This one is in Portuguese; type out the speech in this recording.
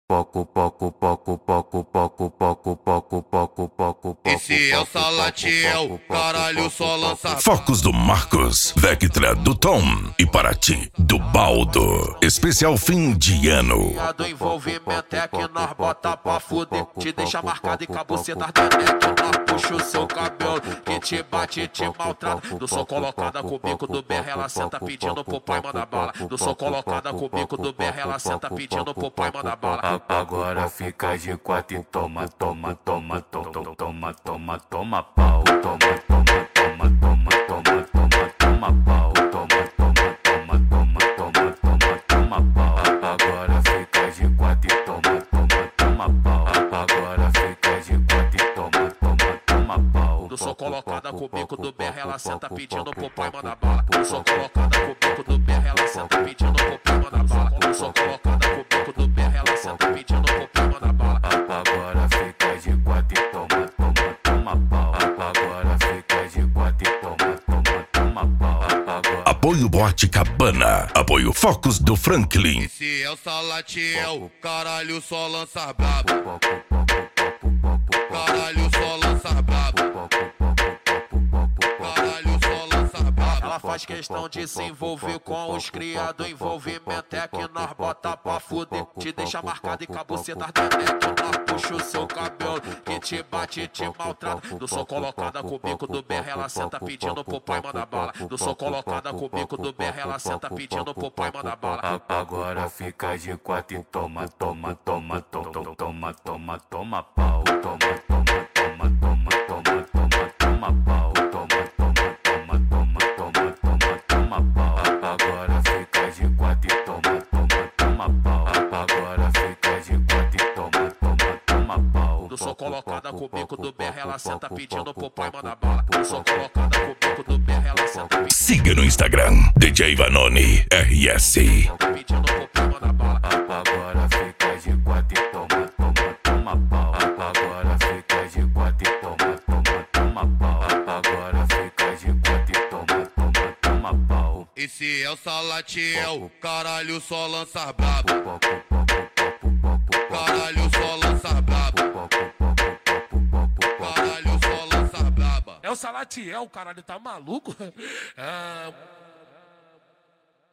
poco, poco, poco, poco, poco, poco, poco, poco, poco. Esse é o Salatiel, caralho, só lança. Focos do Marcos, Vectra do Tom e Paraty do Baldo. Especial fim de ano. Do envolvimento é que nós bota pra fuder. Te deixa marcado e com a buceta da neck. Nós puxa o seu cabelo, que te bate e te maltrata. Do sou colocada com o bico do BR, ela senta pedindo pro pai mandar bala. Do sou colocada com o bico do BR, ela senta pedindo pro pai mandar bala. Agora fica de quatro e toma, toma, toma, toma, toma, toma, toma pau, toma, toma, toma, toma, toma, toma, toma pau, toma, toma, toma, toma, toma, toma, toma pau. Agora fica de quatro e toma, toma, toma pau. Agora fica de quatro e toma, toma, toma pau. Do sou colocada com o bico do BR, ela senta pedindo pro pai mandar bala. Do sou colocada com o bico do BR, ela senta pedindo pro pai mandar bala. Do sou colocada com o bico do BR, ela senta pedindo pro pai mandar bala. Agora fica de quatro e toma, toma, toma pau. Agora fica de quatro e toma, toma, toma pau. Apoio Boate Cabana. Apoio Focos do Franklin. Esse é o Salatiel, caralho, só lança brabo. Caralho, só lança brabo. Caralho, só lança brabo. Ela faz questão de se envolver com os criados. Envolvimento é que nós bota pra fuder. Te deixa marcado e com a buceta da neck. Nós puxa o seu cabelo, que te bate e te maltrata. Do sou colocada com o bico do BR, ela senta pedindo pro pai mandar bala. Do sou colocada com o bico do BR, ela senta pedindo pro pai mandar bala. Agora fica de quatro e toma, toma, toma, toma, toma, toma, toma pau, toma, toma, toma, toma, toma, toma, toma pau, toma, toma, toma, toma, toma, toma, toma pau. Agora fica de quatro e toma, toma, toma pau. Agora fica de quatro e toma, toma, toma pau. Do sou colocada com o bico do BR, ela senta pedindo pro pai mandar bala. Do sou colocada com o bico do BR, ela senta pedindo. Siga no Instagram, DJ Vanoni RS. Pedindo pro pai mandar bala. Agora fica de quatro e toma, toma, toma pau. Agora fica de quatro e toma, toma, toma pau. Agora fica de quatro e toma, toma, toma pau. Esse é o Salatiel, caralho, só lança brabo. Caralho, só lança brabo. Caralho, só lança braba. É o Salatiel, caralho, tá maluco?